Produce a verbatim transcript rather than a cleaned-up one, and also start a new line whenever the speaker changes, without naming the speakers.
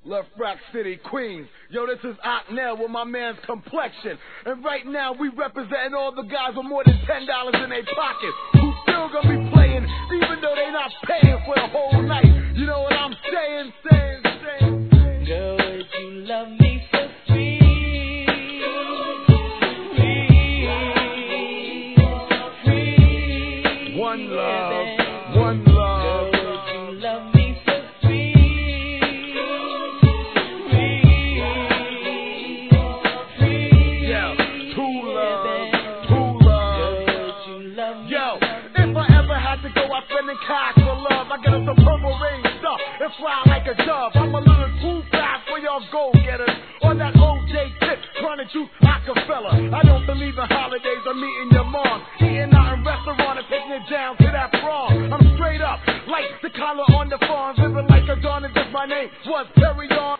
Left Rock City, Queens. Yo, this is Ocknell with my man's Complexion. And right now we representing all the guys with more than ten dollars in their pocket who still gonna be playing even though they not paying for the whole night. You know what I'm saying, saying, saying, saying.
Girl, would you love me so sweet? Sweet, sweet.
One love, one love.
Girl, would you love me so sweet?
Cash for love, I get us some purple rain stuff and fly like a dove. I'm a little too fast for y'all go-getters or that O J tip trying to juice Rockefeller. I don't believe in holidays or meeting your mom, eating out in restaurant and taking it down to that prom. I'm straight up like the collar on the farm, living like a dawn, and just my name was Perry on.